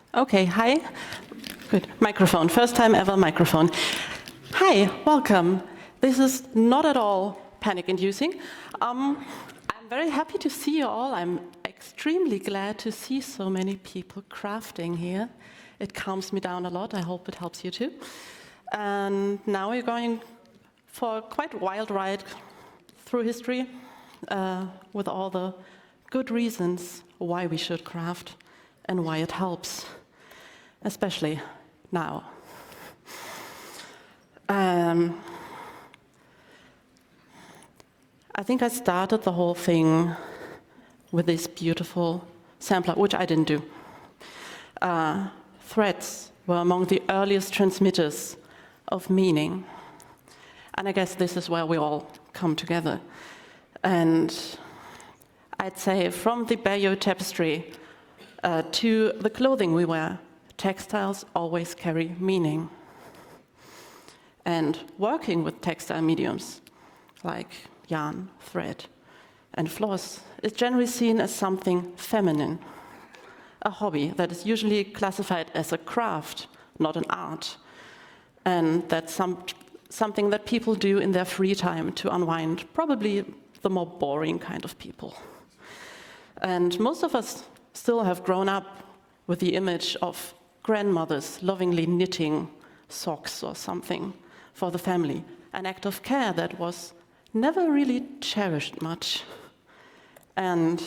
Okay, hi. Good. Microphone. First time ever microphone. Hi, welcome. This is not at all panic-inducing. I'm very happy to see you all. I'm extremely glad to see so many people crafting here. It calms me down a lot. I hope it helps you too. And now we're going for a quite wild ride through history with all the good reasons why we should craft and why it helps, especially now. I think I started the whole thing with this beautiful sampler, which I didn't do. Threads were among the earliest transmitters of meaning. And I guess this is where we all come together. And I'd say from the Bayeux tapestry to the clothing we wear, textiles always carry meaning. And working with textile mediums, like yarn, thread, and floss, is generally seen as something feminine, a hobby that is usually classified as a craft, not an art, and that's something that people do in their free time to unwind, probably the more boring kind of people. And most of us still have grown up with the image of grandmothers lovingly knitting socks or something for the family, an act of care that was never really cherished much. And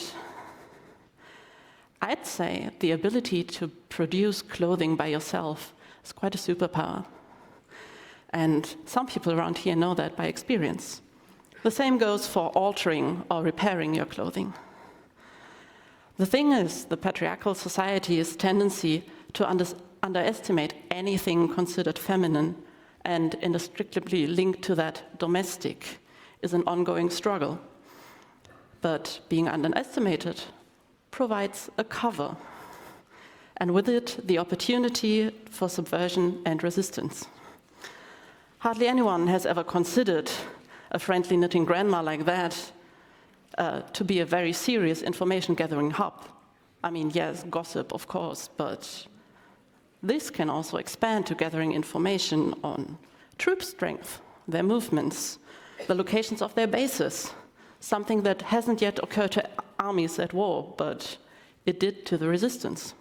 I'd say the ability to produce clothing by yourself is quite a superpower. And some people around here know that by experience. The same goes for altering or repairing your clothing. The thing is, the patriarchal society's tendency to underestimate anything considered feminine and inextricably linked to that domestic is an ongoing struggle. But being underestimated provides a cover, and with it, the opportunity for subversion and resistance. Hardly anyone has ever considered a friendly knitting grandma like that to be a very serious information-gathering hub. I mean, yes, gossip, of course, but this can also expand to gathering information on troop strength, their movements, the locations of their bases, something that hasn't yet occurred to armies at war, but it did to the resistance.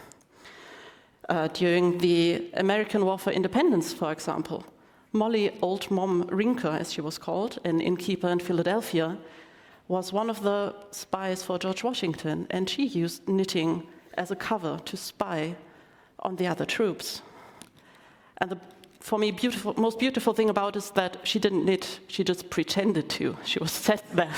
During the American War for Independence, for example, Molly Old Mom Rinker, as she was called, an innkeeper in Philadelphia, was one of the spies for George Washington, and she used knitting as a cover to spy on the other troops. And the, for me, most beautiful thing about it is that she didn't knit, she just pretended to. She was sat there.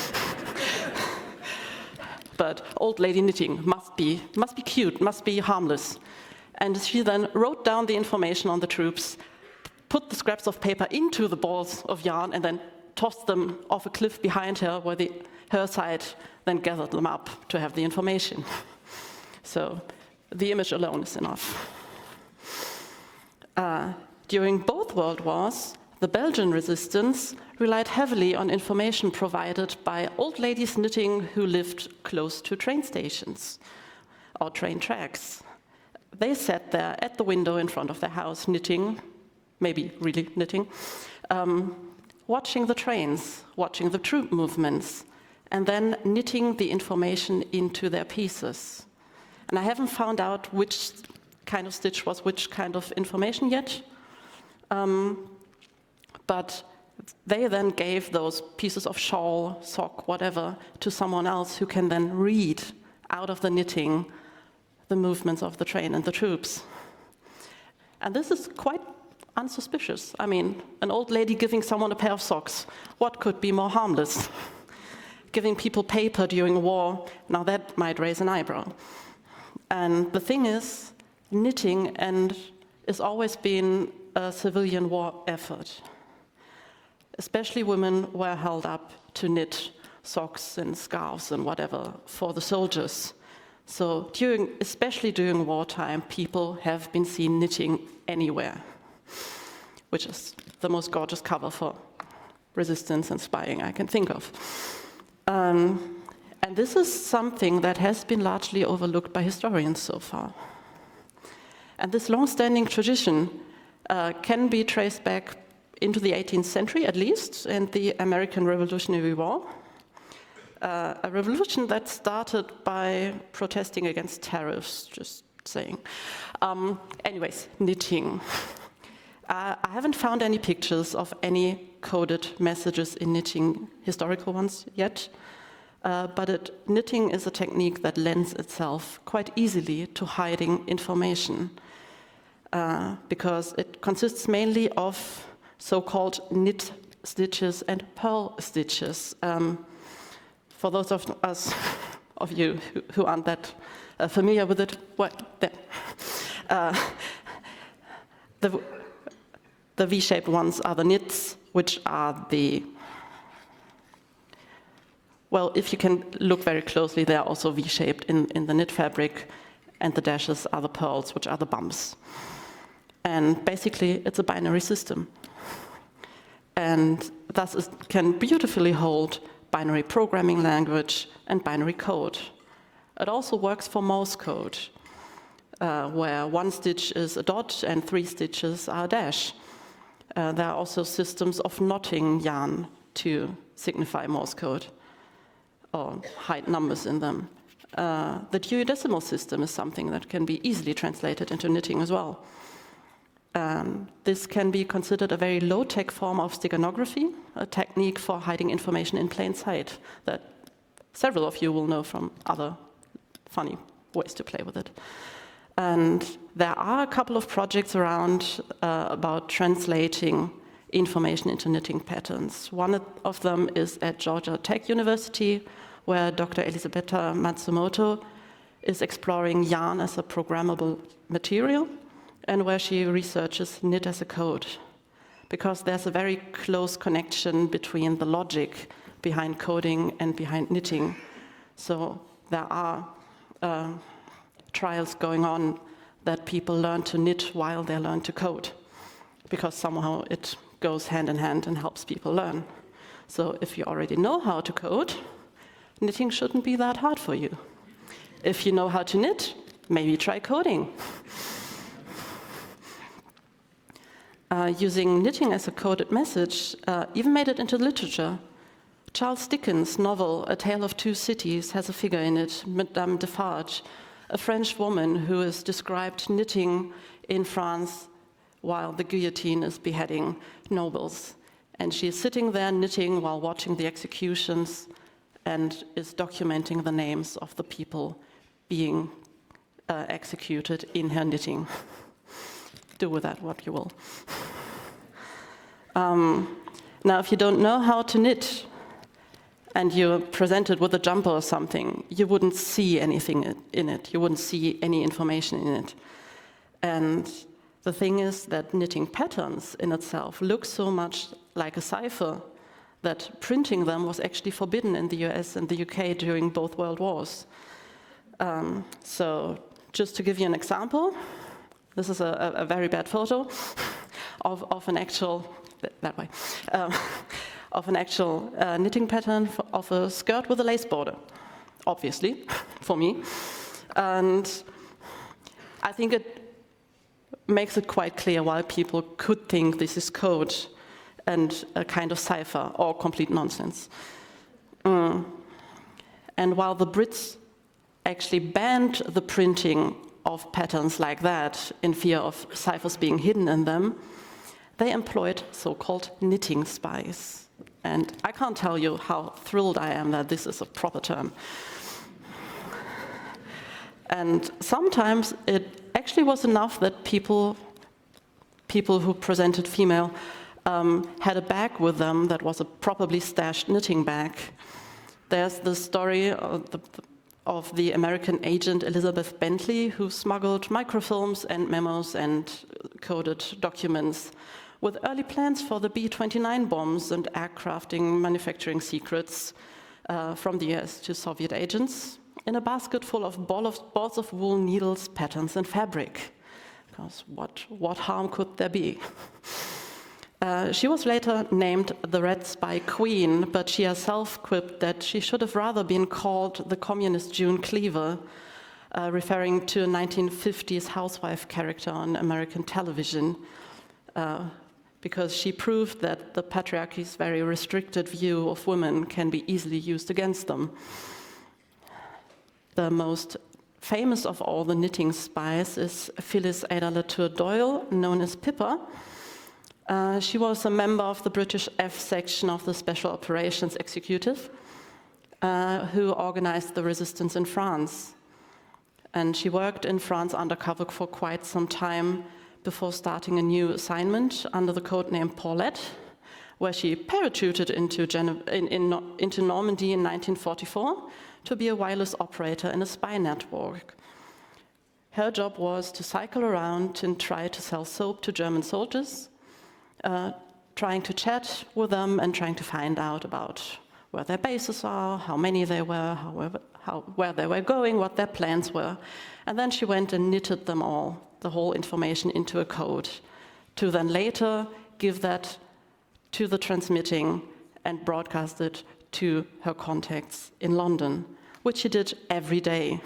But old lady knitting must be cute, must be harmless. And she then wrote down the information on the troops, put the scraps of paper into the balls of yarn, and then tossed them off a cliff behind her, where her side then gathered them up to have the information. So the image alone is enough. During both World Wars, the Belgian resistance relied heavily on information provided by old ladies knitting who lived close to train stations or train tracks. They sat there at the window in front of their house knitting, maybe really knitting, watching the trains, watching the troop movements, and then knitting the information into their pieces. And I haven't found out which kind of stitch was which kind of information yet, but they then gave those pieces of shawl, sock, whatever, to someone else who can then read out of the knitting the movements of the train and the troops. And this is quite unsuspicious. I mean, an old lady giving someone a pair of socks, what could be more harmless? Giving people paper during war, now that might raise an eyebrow. And the thing is, knitting has always been a civilian war effort. Especially women were held up to knit socks and scarves and whatever for the soldiers. So especially during wartime, people have been seen knitting anywhere, which is the most gorgeous cover for resistance and spying I can think of. And this is something that has been largely overlooked by historians so far. And this long-standing tradition can be traced back into the 18th century, at least, and the American Revolutionary War. A revolution that started by protesting against tariffs, just saying. Anyways, knitting. I haven't found any pictures of any coded messages in knitting, historical ones yet, but knitting is a technique that lends itself quite easily to hiding information, because it consists mainly of so-called knit stitches and purl stitches. For those of you who aren't that familiar with it, the V-shaped ones are the knits, which are the, well, if you can look very closely, they are also V-shaped in the knit fabric, and the dashes are the purls, which are the bumps. And basically, it's a binary system. And thus it can beautifully hold binary programming language and binary code. It also works for Morse code, where one stitch is a dot and 3 stitches are a dash. There are also systems of knotting yarn to signify Morse code or hide numbers in them. The Dewey Decimal System is something that can be easily translated into knitting as well. This can be considered a very low-tech form of steganography, a technique for hiding information in plain sight that several of you will know from other funny ways to play with it. And there are a couple of projects around about translating information into knitting patterns. One of them is at Georgia Tech University, where Dr. Elisabetta Matsumoto is exploring yarn as a programmable material, and where she researches knit as a code, because there's a very close connection between the logic behind coding and behind knitting. So there are trials going on that people learn to knit while they learn to code, because somehow it goes hand in hand and helps people learn. So if you already know how to code, knitting shouldn't be that hard for you. If you know how to knit, maybe try coding. Using knitting as a coded message even made it into literature. Charles Dickens' novel, A Tale of Two Cities, has a figure in it, Madame Defarge, a French woman who is described knitting in France while the guillotine is beheading nobles. And she is sitting there knitting while watching the executions and is documenting the names of the people being executed in her knitting. Do with that what you will. Now, if you don't know how to knit and you're presented with a jumper or something, you wouldn't see anything in it. You wouldn't see any information in it. And the thing is that knitting patterns in itself look so much like a cipher that printing them was actually forbidden in the US and the UK during both World Wars. So just to give you an example, this is a very bad photo of an actual, that way, of an actual knitting pattern of a skirt with a lace border, obviously, for me. And I think it makes it quite clear why people could think this is code and a kind of cipher or complete nonsense. And while the Brits actually banned the printing of patterns like that in fear of ciphers being hidden in them, they employed so-called knitting spies. And I can't tell you how thrilled I am that this is a proper term. And sometimes it actually was enough that people who presented female had a bag with them that was a properly stashed knitting bag. There's the story of the American agent Elizabeth Bentley, who smuggled microfilms and memos and coded documents with early plans for the B-29 bombs and aircrafting manufacturing secrets from the US to Soviet agents in a basket full of balls of wool, needles, patterns, and fabric. Because what harm could there be? She was later named the Red Spy Queen, but she herself quipped that she should have rather been called the Communist June Cleaver, referring to a 1950s housewife character on American television, because she proved that the patriarchy's very restricted view of women can be easily used against them. The most famous of all the knitting spies is Phyllis Ada Latour Doyle, known as Pippa. She was a member of the British F section of the Special Operations Executive, who organized the resistance in France. And she worked in France undercover for quite some time before starting a new assignment under the codename Paulette, where she parachuted into Normandy in 1944 to be a wireless operator in a spy network. Her job was to cycle around and try to sell soap to German soldiers, trying to chat with them and trying to find out about where their bases are, how many they were, where they were going, what their plans were. And then she went and knitted them all, the whole information, into a code, to then later give that to the transmitting and broadcast it to her contacts in London, which she did every day,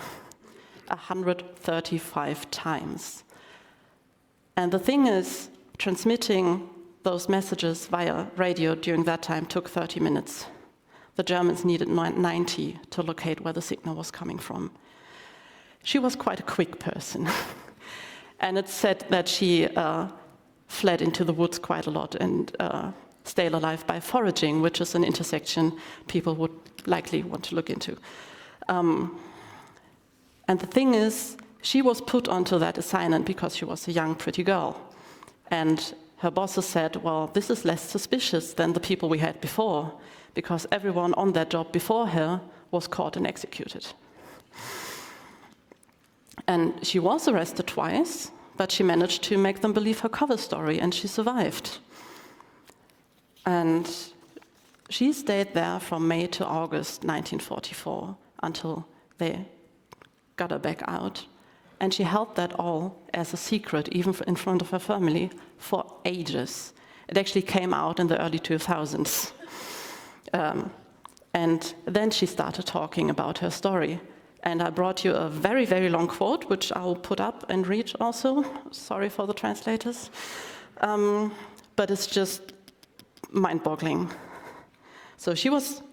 135 times. And the thing is, transmitting those messages via radio during that time took 30 minutes. The Germans needed 90 to locate where the signal was coming from. She was quite a quick person. And it's said that she fled into the woods quite a lot and stayed alive by foraging, which is an intersection people would likely want to look into. And the thing is, she was put onto that assignment because she was a young, pretty girl. And her bosses said, well, this is less suspicious than the people we had before, because everyone on that job before her was caught and executed. And she was arrested twice, but she managed to make them believe her cover story, and she survived. And she stayed there from May to August 1944 until they got her back out. And she held that all as a secret, even in front of her family, for ages. It actually came out in the early 2000s. And then she started talking about her story. And I brought you a very, very long quote, which I'll put up and read also. Sorry for the translators. But it's just mind-boggling. So she was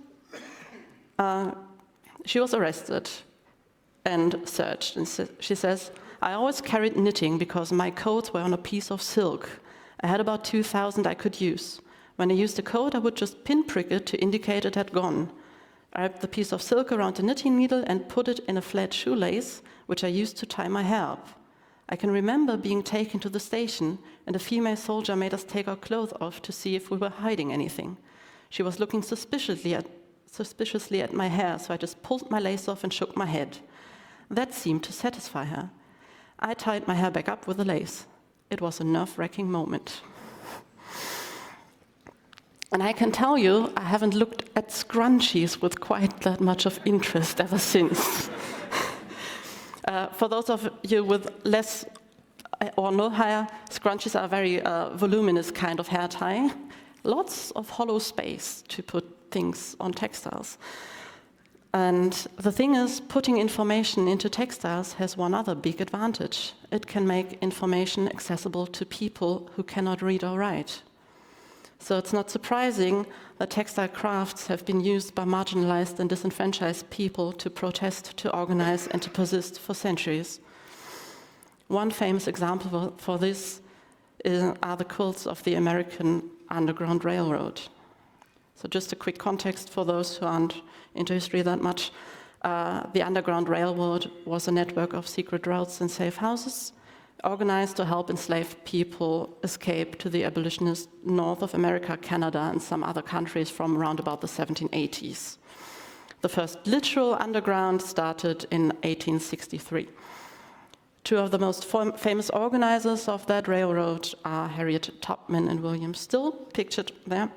arrested and searched. And she says, I always carried knitting because my coats were on a piece of silk. I had about 2,000 I could use. When I used a coat, I would just pinprick it to indicate it had gone. I wrapped the piece of silk around the knitting needle and put it in a flat shoelace, which I used to tie my hair up. I can remember being taken to the station, and a female soldier made us take our clothes off to see if we were hiding anything. She was looking suspiciously at my hair, so I just pulled my lace off and shook my head. That seemed to satisfy her. I tied my hair back up with the lace. It was a nerve-wracking moment. And I can tell you, I haven't looked at scrunchies with quite that much of interest ever since. For those of you with less or no hair, scrunchies are a very voluminous kind of hair tie. Lots of hollow space to put things on textiles. And the thing is, putting information into textiles has one other big advantage. It can make information accessible to people who cannot read or write. So it's not surprising that textile crafts have been used by marginalized and disenfranchised people to protest, to organize, and to persist for centuries. One famous example for this are the quilts of the American Underground Railroad. So just a quick context for those who aren't into history that much. The Underground Railroad was a network of secret routes and safe houses organized to help enslaved people escape to the abolitionists north of America, Canada, and some other countries from around about the 1780s. The first literal underground started in 1863. Two of the most famous organizers of that railroad are Harriet Tubman and William Still, pictured there.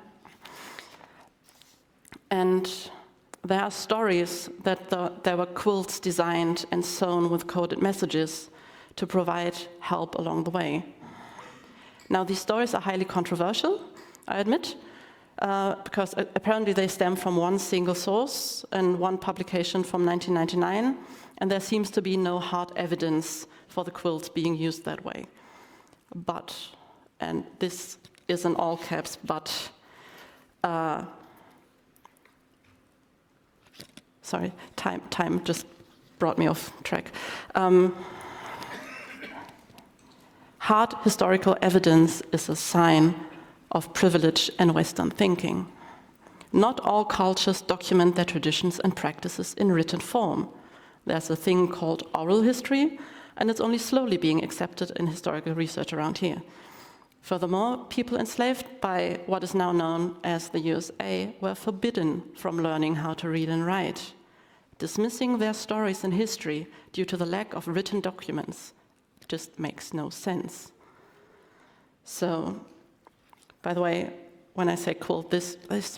And there are stories that there were quilts designed and sewn with coded messages to provide help along the way. Now, these stories are highly controversial, I admit, because apparently they stem from one single source and one publication from 1999, And there seems to be no hard evidence for the quilts being used that way. But, and this is in all caps, but, sorry, time just brought me off track. Hard historical evidence is a sign of privilege and Western thinking. Not all cultures document their traditions and practices in written form. There's a thing called oral history, and it's only slowly being accepted in historical research around here. Furthermore, people enslaved by what is now known as the USA were forbidden from learning how to read and write. Dismissing their stories and history due to the lack of written documents just makes no sense. So, by the way, when I say quilt, this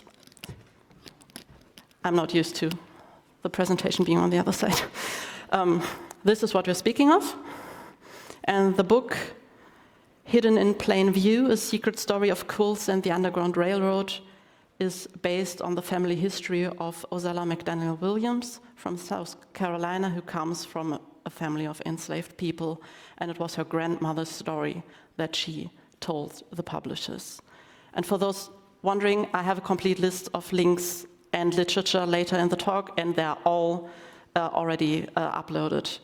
I'm not used to the presentation being on the other side. This is what we're speaking of. And the book, Hidden in Plain View, A Secret Story of Quilts and the Underground Railroad, is based on the family history of Ozella McDaniel Williams from South Carolina, who comes from a family of enslaved people, and it was her grandmother's story that she told the publishers. And for those wondering, I have a complete list of links and literature later in the talk, and they're all already uploaded.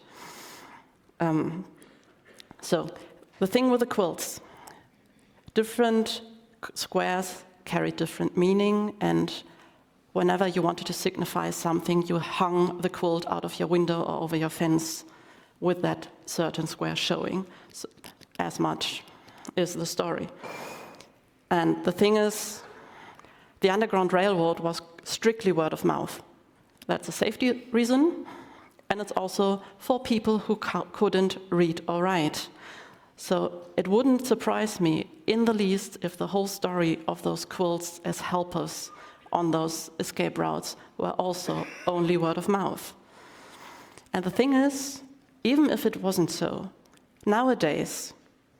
So, the thing with the quilts, different squares carry different meaning, and whenever you wanted to signify something, you hung the quilt out of your window or over your fence with that certain square showing. So, as much is the story. And the thing is, the Underground Railroad was strictly word of mouth. That's a safety reason, and it's also for people who couldn't read or write. So it wouldn't surprise me in the least if the whole story of those quilts as helpers on those escape routes were also only word of mouth. And the thing is, even if it wasn't so, nowadays,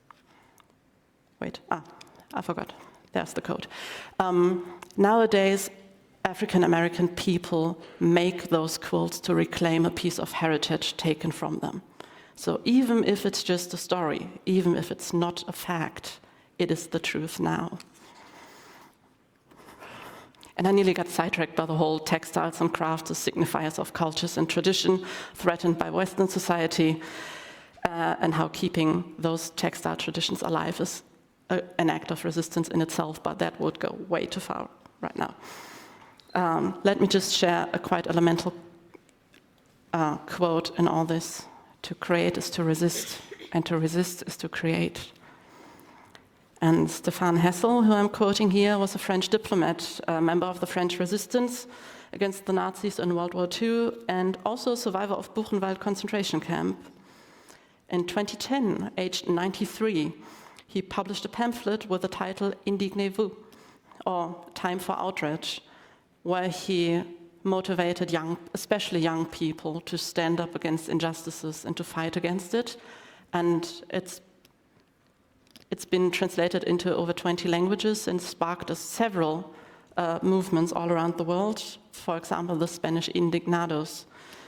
I forgot, there's the code. Nowadays, African American people make those quilts to reclaim a piece of heritage taken from them. So even if it's just a story, even if it's not a fact, it is the truth now. And I nearly got sidetracked by the whole textiles and crafts as signifiers of cultures and tradition threatened by Western society, and how keeping those textile traditions alive is an act of resistance in itself, but that would go way too far right now. Let me just share a quite elemental quote in all this. To create is to resist, and to resist is to create. And Stéphane Hessel, who I'm quoting here, was a French diplomat, a member of the French resistance against the Nazis in World War II, and also a survivor of Buchenwald concentration camp. In 2010, aged 93, he published a pamphlet with the title Indignez-vous, or Time for Outrage, where he motivated especially young people to stand up against injustices and to fight against it. And it's been translated into over 20 languages and sparked several movements all around the world. For example, the Spanish Indignados.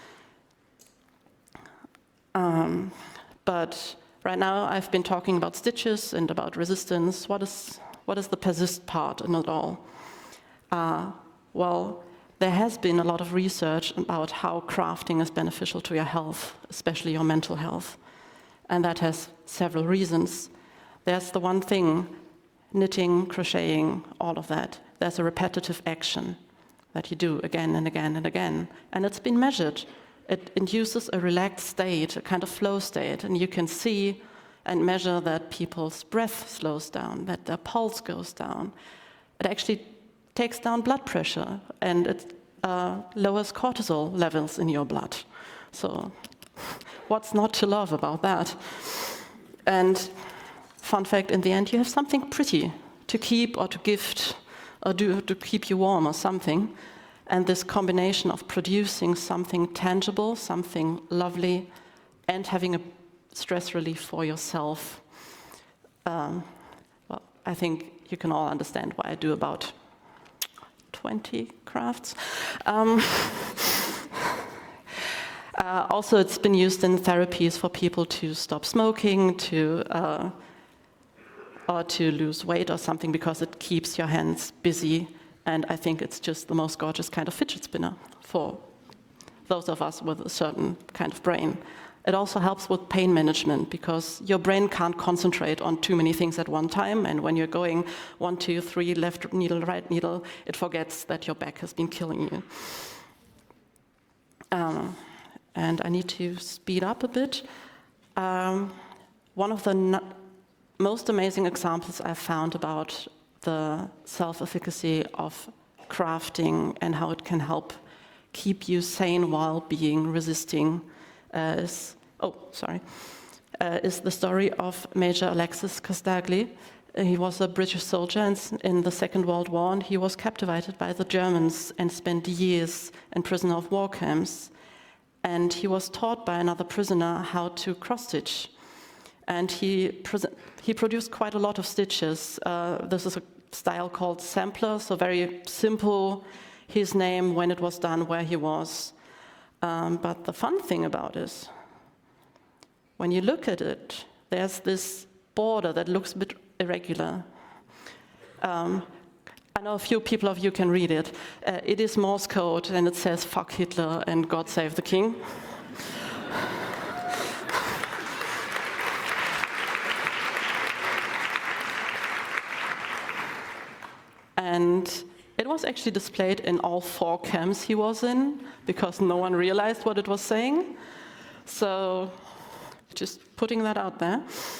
But right now I've been talking about stitches and about resistance. What is the persist part in it all? Well, there has been a lot of research about how crafting is beneficial to your health, especially your mental health. And that has several reasons. There's the one thing, knitting, crocheting, all of that. There's a repetitive action that you do again and again and again. And it's been measured. It induces a relaxed state, a kind of flow state. And you can see and measure that people's breath slows down, that their pulse goes down. It actually takes down blood pressure, and it lowers cortisol levels in your blood. So what's not to love about that? And fun fact, in the end, you have something pretty to keep or to gift or to keep you warm or something. And this combination of producing something tangible, something lovely, and having a stress relief for yourself, well, I think you can all understand why I do about 20 crafts. Also, it's been used in therapies for people to stop smoking, or to lose weight or something, because it keeps your hands busy. And I think it's just the most gorgeous kind of fidget spinner for those of us with a certain kind of brain. It also helps with pain management, because your brain can't concentrate on too many things at one time, and when you're going 1, 2, 3, left needle, right needle, it forgets that your back has been killing you. And I need to speed up a bit. One of the most amazing examples I've found about the self-efficacy of crafting and how it can help keep you sane while being resisting is the story of Major Alexis Castagli. He was a British soldier in the Second World War, and he was captivated by the Germans and spent years in prisoner of war camps. And he was taught by another prisoner how to cross-stitch. And he produced quite a lot of stitches. This is a style called sampler, so very simple, his name, when it was done, where he was. But the fun thing about it, when you look at it, there's this border that looks a bit irregular. I know a few people of you can read it. It is Morse code, and it says "fuck Hitler" and "God save the king." And it was actually displayed in all 4 camps he was in, because no one realized what it was saying. So, just putting that out there.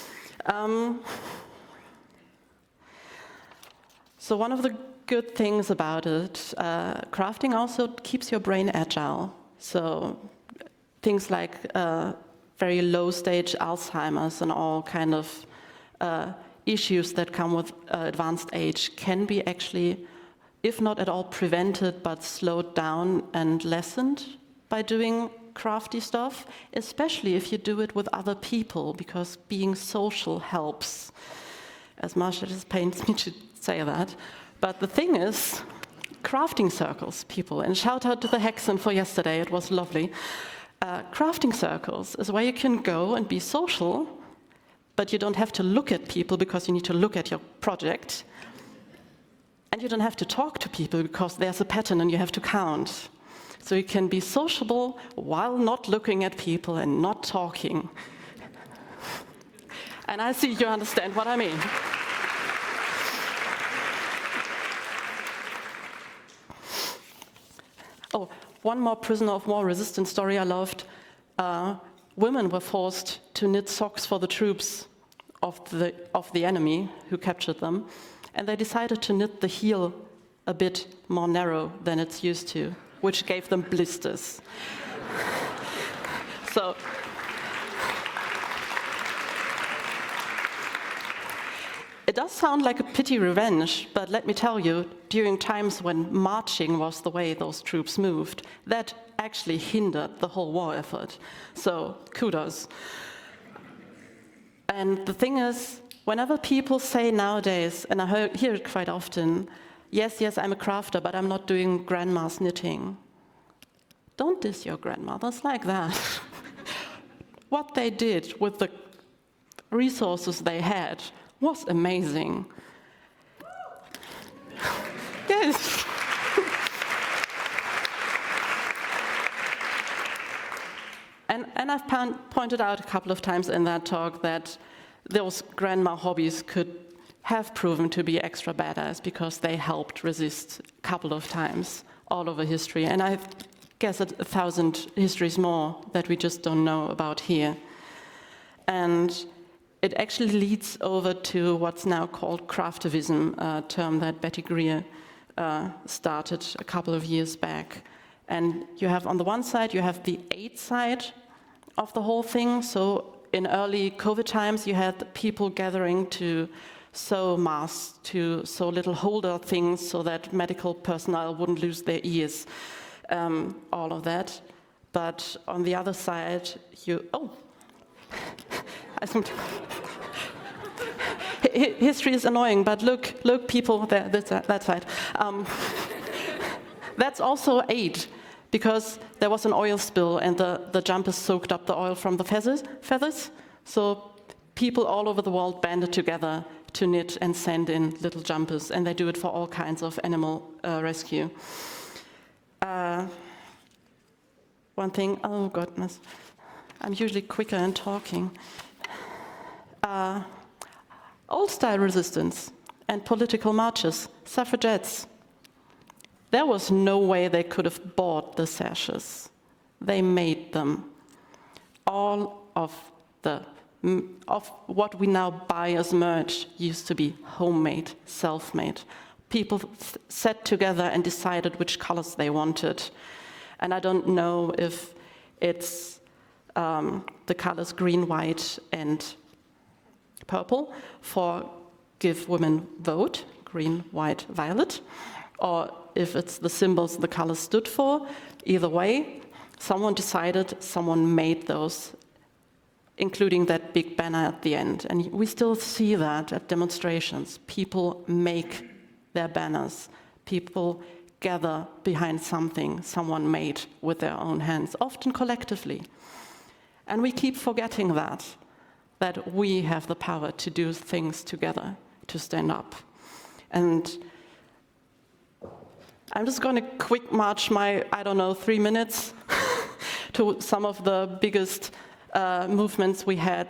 So one of the good things about it, crafting also keeps your brain agile. So things like very low stage Alzheimer's and all kind of issues that come with advanced age can be actually, if not at all prevented, but slowed down and lessened by doing crafty stuff, especially if you do it with other people, because being social helps. As much as it pains me to say that. But the thing is, crafting circles, people, and shout out to the Hexen for yesterday, it was lovely. Crafting circles is where you can go and be social, but you don't have to look at people because you need to look at your project. And you don't have to talk to people because there's a pattern and you have to count. So you can be sociable while not looking at people and not talking. And I see you understand what I mean. Oh, one more prisoner of war resistance story I loved. Women were forced to knit socks for the troops of the enemy who captured them, and they decided to knit the heel a bit more narrow than it's used to, which gave them blisters. So, it does sound like a pity revenge, but let me tell you, during times when marching was the way those troops moved, that actually hindered the whole war effort. So, kudos. And the thing is, whenever people say nowadays, and I hear it quite often, yes, I'm a crafter, but I'm not doing grandma's knitting. Don't diss your grandmothers like that. What they did with the resources they had was amazing. Yes. And I've pointed out a couple of times in that talk that those grandma hobbies could have proven to be extra badass because they helped resist a couple of times all over history. And I guess 1,000 histories more that we just don't know about here. And it actually leads over to what's now called craftivism, a term that Betty Greer started a couple of years back. And you have, on the one side, you have the aid side of the whole thing. So in early COVID times, you had people gathering to sew masks, to sew little holder things so that medical personnel wouldn't lose their ears, all of that. But on the other side, history is annoying, but look, people, there, that side. That's also aid, because there was an oil spill and the jumpers soaked up the oil from the feathers. So people all over the world banded together to knit and send in little jumpers, and they do it for all kinds of animal rescue. One thing, oh goodness, I'm usually quicker in talking. Old-style resistance and political marches, suffragettes. There was no way they could have bought the sashes. They made them. All of what we now buy as merch used to be homemade, self-made. People sat together and decided which colors they wanted. And I don't know if it's the colors green, white, and purple for give women vote, green, white, violet, or if it's the symbols the colors stood for. Either way, someone decided, someone made those, including that big banner at the end. And we still see that at demonstrations. People make their banners. People gather behind something someone made with their own hands, often collectively. And we keep forgetting that we have the power to do things together, to stand up. And I'm just going to quick march my, 3 minutes to some of the biggest movements we had,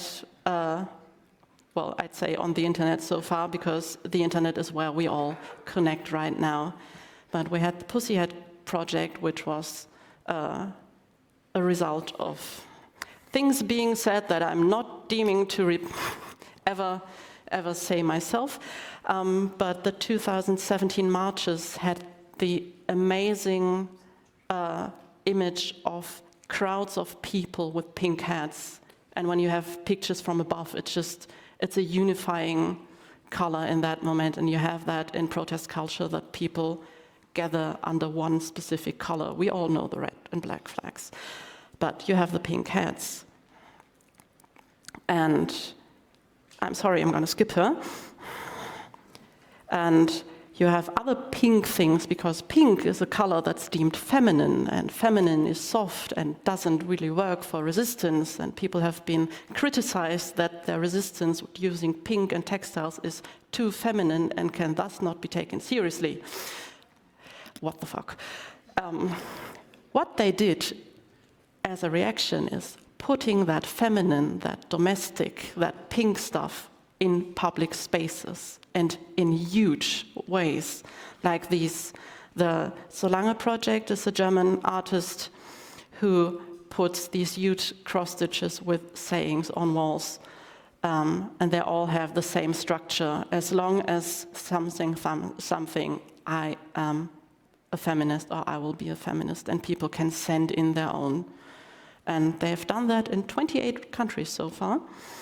I'd say on the internet so far, because the internet is where we all connect right now. But we had the Pussyhead Project, which was a result of things being said that I'm not deeming to ever say myself. But the 2017 marches had the amazing image of crowds of people with pink hats. And when you have pictures from above, it's a unifying color in that moment. And you have that in protest culture, that people gather under one specific color. We all know the red and black flags, but you have the pink hats. And I'm sorry, I'm going to skip her. And you have other pink things, because pink is a color that's deemed feminine, and feminine is soft and doesn't really work for resistance, and people have been criticized that their resistance using pink and textiles is too feminine and can thus not be taken seriously. What the fuck? What they did as a reaction is putting that feminine, that domestic, that pink stuff in public spaces and in huge ways, like these. The Solange Project is a German artist who puts these huge cross stitches with sayings on walls, and they all have the same structure. As long as something, I am a feminist, or I will be a feminist, and people can send in their own. And they have done that in 28 countries so far.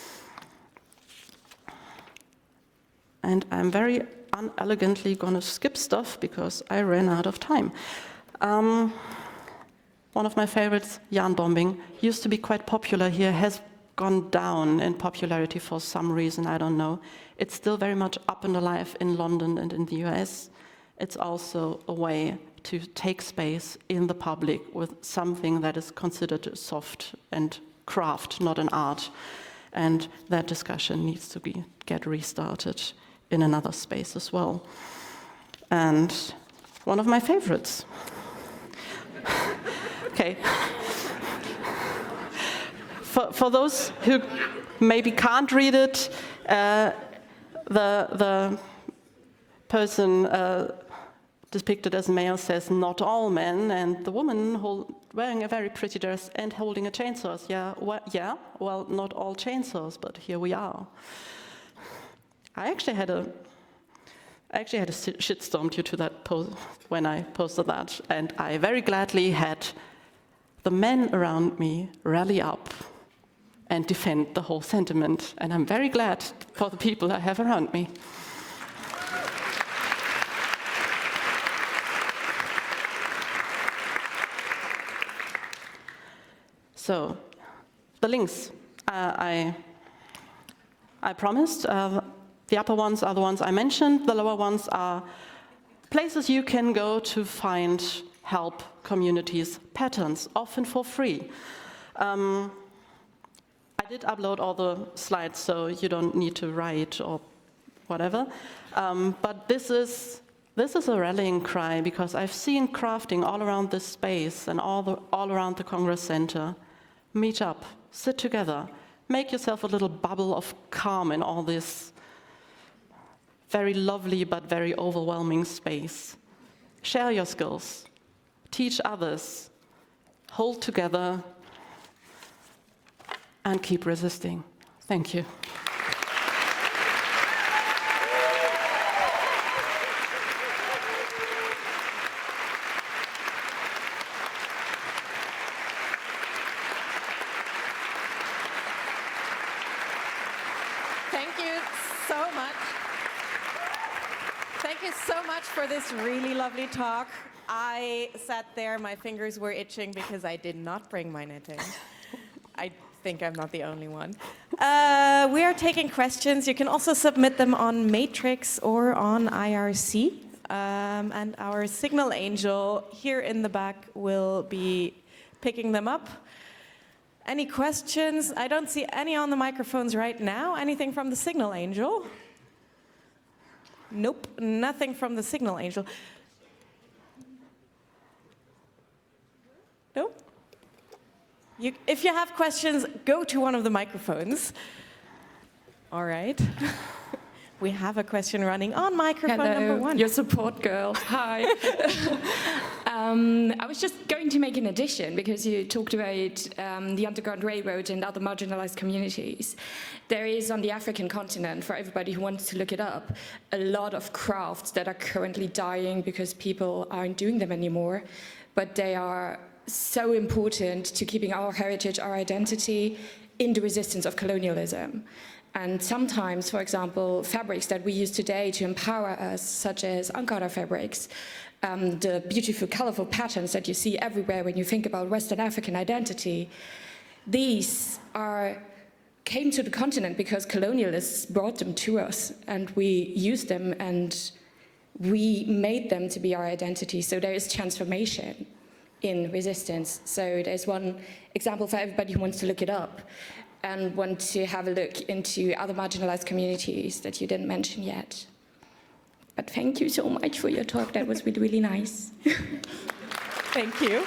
And I'm very unelegantly going to skip stuff because I ran out of time. One of my favorites, yarn bombing, used to be quite popular here, has gone down in popularity for some reason, I don't know. It's still very much up and alive in London and in the US. It's also a way to take space in the public with something that is considered soft and craft, not an art. And that discussion needs to get restarted in another space as well. And one of my favorites. Okay. For those who maybe can't read it, the person depicted as male says, "Not all men," and the woman wearing a very pretty dress and holding a chainsaw. Well, not all chainsaws, but here we are. I actually had a shitstorm due to that post when I posted that, and I very gladly had the men around me rally up and defend the whole sentiment, and I'm very glad for the people I have around me. So, the links I promised. The upper ones are the ones I mentioned. The lower ones are places you can go to find help communities patterns, often for free. I did upload all the slides, so you don't need to write or whatever. But this is a rallying cry, because I've seen crafting all around this space and all around the Congress Center. Meet up, sit together, make yourself a little bubble of calm in all this very lovely but very overwhelming space. Share your skills, teach others, hold together, and keep resisting. Thank you. Thank you so much. Thank you so much for this really lovely talk. I sat there, my fingers were itching because I did not bring my knitting. I think I'm not the only one. We are taking questions. You can also submit them on Matrix or on IRC. And our signal angel here in the back will be picking them up. Any questions? I don't see any on the microphones right now. Anything from the signal angel? Nope, nothing from the signal angel. Nope. If you have questions, go to one of the microphones. All right. We have a question running on microphone number 1. Your support girl. Hi. I was just going to make an addition, because you talked about the Underground Railroad and other marginalized communities. There is, on the African continent, for everybody who wants to look it up, a lot of crafts that are currently dying because people aren't doing them anymore. But they are so important to keeping our heritage, our identity, in the resistance of colonialism. And sometimes, for example, fabrics that we use today to empower us, such as Ankara fabrics, the beautiful, colorful patterns that you see everywhere when you think about Western African identity, these came to the continent because colonialists brought them to us, and we used them and we made them to be our identity. So there is transformation in resistance. So there's one example for everybody who wants to look it up and want to have a look into other marginalized communities that you didn't mention yet. But thank you so much for your talk. That was really, really nice. Thank you.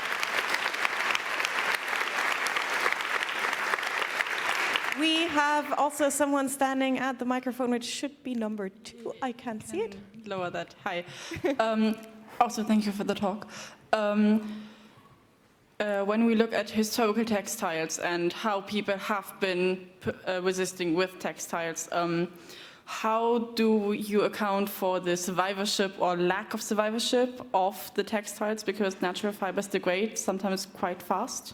We have also someone standing at the microphone, which should be number 2. I can't see it. Lower that. Hi. Also, thank you for the talk. When we look at historical textiles and how people have been resisting with textiles, how do you account for the survivorship or lack of survivorship of the textiles? Because natural fibers degrade sometimes quite fast.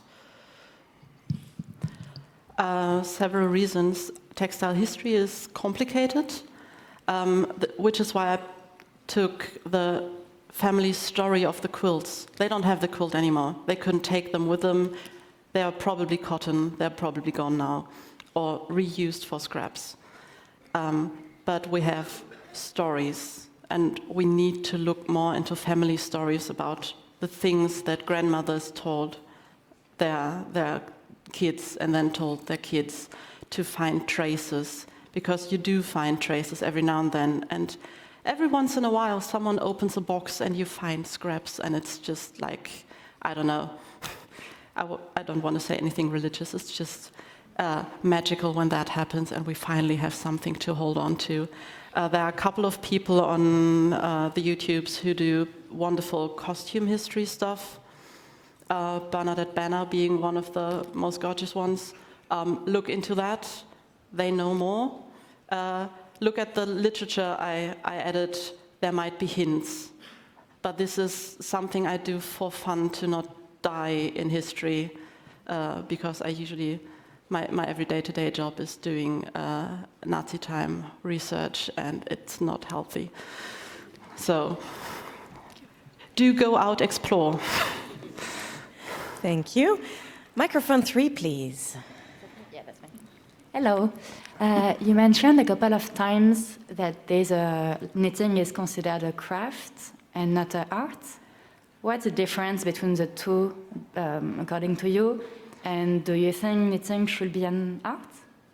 Several reasons. Textile history is complicated, which is why I took the family story of the quilts. They don't have the quilt anymore. They couldn't take them with them. They are probably cotton. They're probably gone now, or reused for scraps. But we have stories, and we need to look more into family stories about the things that grandmothers told their kids and then told their kids, to find traces, because you do find traces every now and then. And every once in a while, someone opens a box and you find scraps, and it's just like, I don't know. I don't want to say anything religious. It's just magical when that happens, and we finally have something to hold on to. There are a couple of people on the YouTubes who do wonderful costume history stuff. Bernadette Banner being one of the most gorgeous ones. Look into that. They know more. Look at the literature I added. There might be hints. But this is something I do for fun, to not die in history, because I usually, my every day-to-day job is doing Nazi time research, and it's not healthy. So do go out, explore. Thank you. Microphone 3, please. Yeah, that's fine. Hello. You mentioned a couple of times that knitting is considered a craft and not an art. What's the difference between the two, according to you? And do you think knitting should be an art?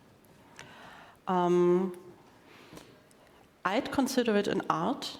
I'd consider it an art,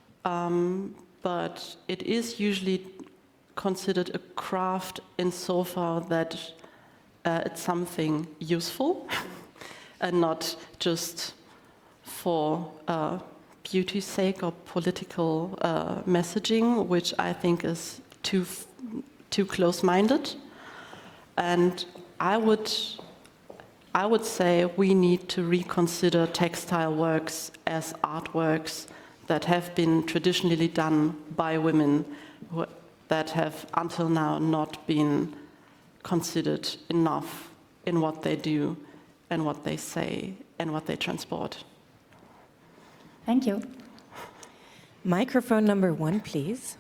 but it is usually considered a craft insofar that it's something useful and not just for beauty's sake or political messaging, which I think is too close-minded. And I would say we need to reconsider textile works as artworks that have been traditionally done by women that have until now not been considered enough in what they do and what they say and what they transport. Thank you. Microphone number 1, please.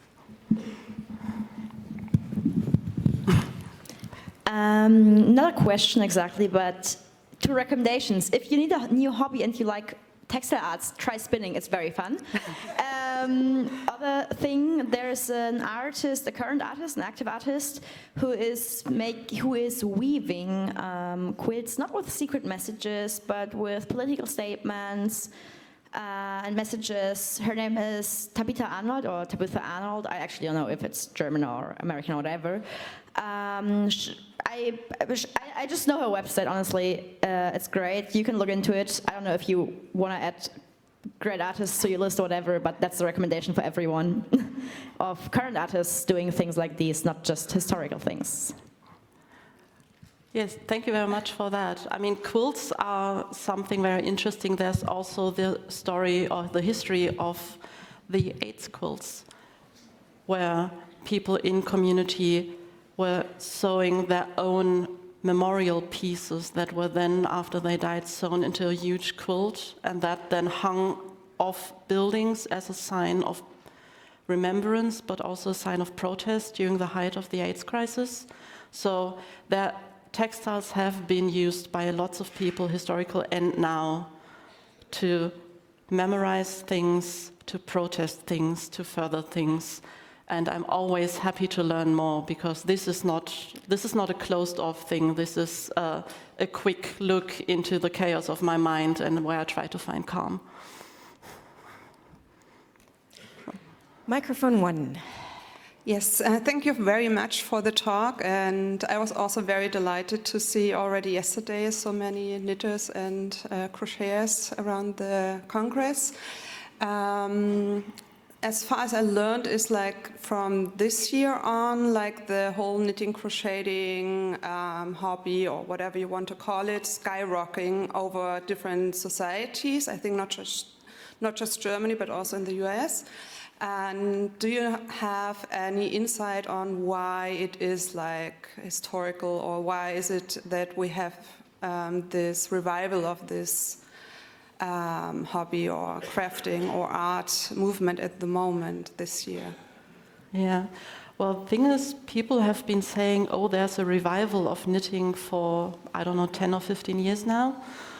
Not a question exactly, but 2 recommendations. If you need a new hobby and you like textile arts, try spinning, it's very fun. Other thing, there's an artist, a current artist, an active artist, who is weaving quilts, not with secret messages, but with political statements and messages. Her name is Tabitha Arnold, or Tabitha Arnold. I actually don't know if it's German or American or whatever. I just know her website, honestly. It's great. You can look into it. I don't know if you want to add great artists to your list or whatever, but that's the recommendation for everyone of current artists doing things like these, not just historical things. Yes, thank you very much for that. I mean, quilts are something very interesting. There's also the story or the history of the AIDS quilts, where people in community were sewing their own memorial pieces that were then, after they died, sewn into a huge quilt, and that then hung off buildings as a sign of remembrance, but also a sign of protest during the height of the AIDS crisis. So their textiles have been used by lots of people, historical and now, to memorize things, to protest things, to further things. And I'm always happy to learn more, because this is not a closed-off thing. This is a quick look into the chaos of my mind and where I try to find calm. Microphone 1. Yes, thank you very much for the talk, and I was also very delighted to see already yesterday so many knitters and crocheters around the Congress. As far as I learned, is like from this year on, like the whole knitting, crocheting hobby, or whatever you want to call it, skyrocketing over different societies. I think not just Germany, but also in the US. And do you have any insight on why it is like historical, or why is it that we have this revival of this hobby or crafting or art movement at the moment this year? Yeah, well, the thing is, people have been saying, oh, there's a revival of knitting for, I don't know, 10 or 15 years now,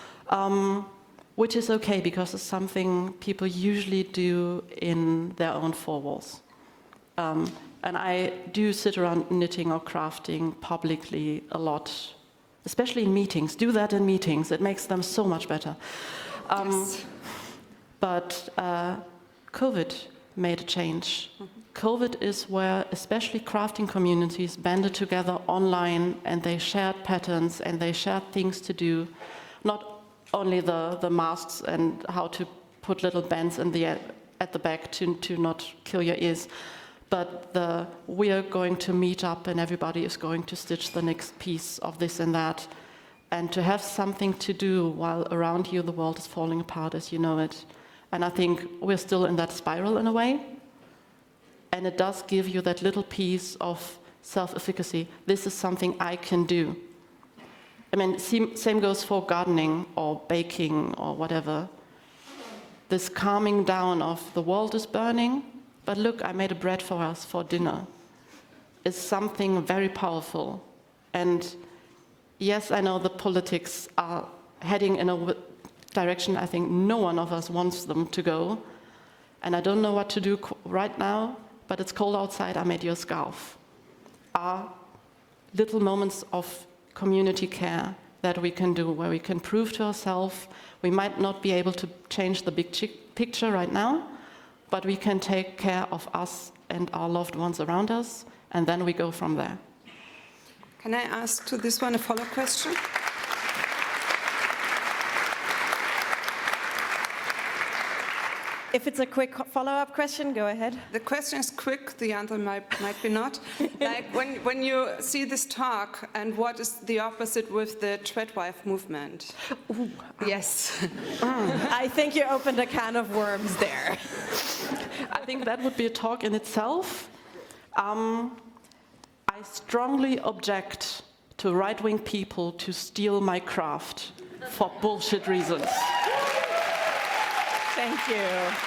which is okay, because it's something people usually do in their own four walls. And I do sit around knitting or crafting publicly a lot, especially in meetings. Do that in meetings, it makes them so much better. Yes. But COVID made a change. COVID is where especially crafting communities banded together online, and they shared patterns and they shared things to do. Not only the masks and how to put little bands in at the back to not kill your ears, but we are going to meet up and everybody is going to stitch the next piece of this and that. And to have something to do while around you the world is falling apart as you know it. And I think we're still in that spiral in a way. And it does give you that little piece of self-efficacy. This is something I can do. I mean, same goes for gardening or baking or whatever. This calming down of the world is burning, but look, I made a bread for us for dinner. Is something very powerful. And yes, I know the politics are heading in a direction I think no one of us wants them to go. And I don't know what to do right now, but it's cold outside, I made you a scarf, are little moments of community care that we can do, where we can prove to ourselves we might not be able to change the big picture right now, but we can take care of us and our loved ones around us, and then we go from there. Can I ask to this one a follow-up question? If it's a quick follow-up question, go ahead. The question is quick, the answer might be not. Like when you see this talk, and what is the opposite with the Treadwife movement? Ooh. Yes. I think you opened a can of worms there. I think that would be a talk in itself. I strongly object to right-wing people to steal my craft for bullshit reasons. Thank you.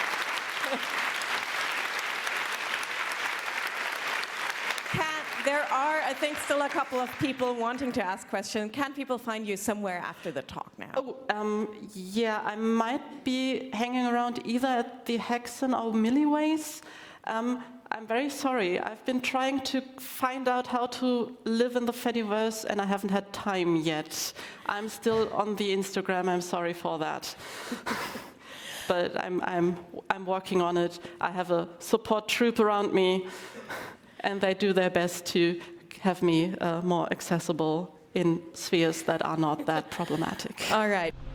There are, I think, still a couple of people wanting to ask questions. Can people find you somewhere after the talk now? Oh, yeah, I might be hanging around either at the Hexen or Milliways. I'm very sorry. I've been trying to find out how to live in the Fediverse, and I haven't had time yet. I'm still on the Instagram. I'm sorry for that. But I'm working on it. I have a support troop around me, and they do their best to have me more accessible in spheres that are not that problematic. All right.